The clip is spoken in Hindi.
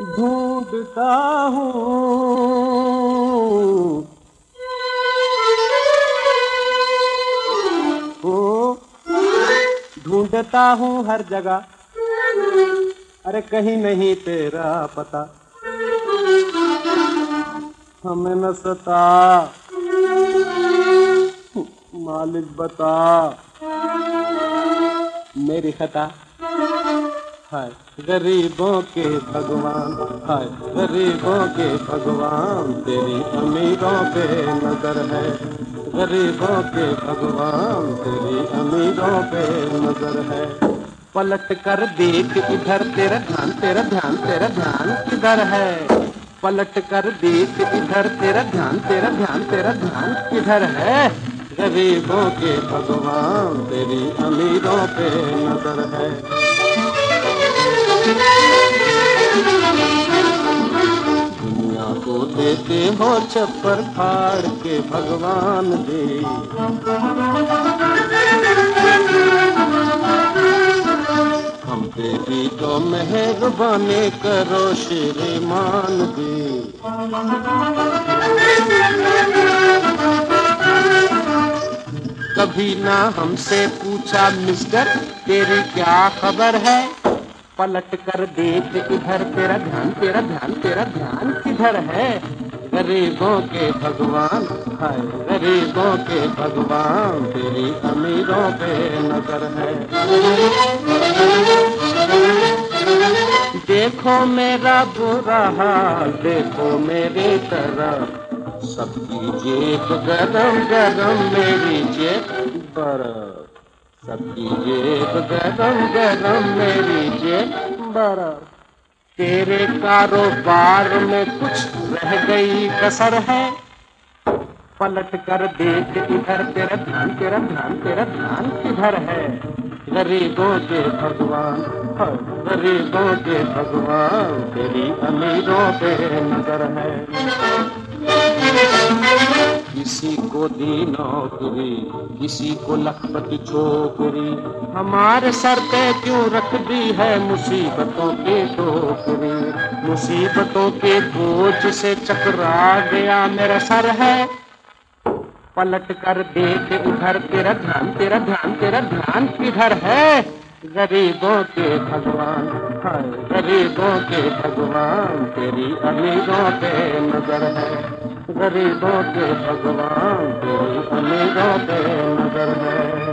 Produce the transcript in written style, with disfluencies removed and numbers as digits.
ढूंढता हूँ, ओ ढूंढता हूँ हर जगह, अरे कहीं नहीं तेरा पता। हमें न सता, मालिक बता मेरी खता। हाय गरीबों के भगवान, हाय गरीबों के भगवान, तेरी अमीरों पे नजर है। गरीबों के भगवान, तेरी अमीरों पे नजर है। पलट कर देख इधर, तेरा ध्यान तेरा ध्यान तेरा ध्यान किधर है। पलट कर देख इधर, तेरा ध्यान तेरा ध्यान तेरा ध्यान किधर है। गरीबों के भगवान, तेरी अमीरों पे नजर है। दुनिया को देते हो छप्पर फाड़ के भगवान दे। हम पे भी तो मेहरबानी करो श्रीमान दे। कभी ना हमसे पूछा मिस्टर तेरी क्या खबर है। पलट कर देख इधर, तेरा ध्यान तेरा ध्यान तेरा ध्यान किधर है। गरीबों के भगवान, हाय गरीबों के भगवान, तेरी अमीरों पे नजर है। देखो मेरा बुरा हाल, देखो मेरी तरफ, सबकी जेब गरम गरम, मेरी जेब बर्फ। सबकी जेब गरम गरम, मेरी जेब बर्फ। तेरे कारोबार में कुछ रह गई कसर है। पलट कर देख इधर, तेरा ध्यान तेरा ध्यान तेरा ध्यान किधर है। गरीबों के भगवान, हाय गरीबों के भगवान, तेरी अमीरों पे नजर है। किसी को दी नौकरी, किसी को लखपति छोकरी, हमारे सर पे क्यों रख दी है मुसीबतों की टोकरी। मुसीबतों के बोझ से चकरा गया मेरा सर है। पलट कर देख उधर, तेरा ध्यान तेरा ध्यान तेरा ध्यान किधर है। गरीबों के भगवान, हाय गरीबों के भगवान, तेरी अमीरों पे नजर है। गरीबों के भगवान, तेरी अमीरों पे नजर है।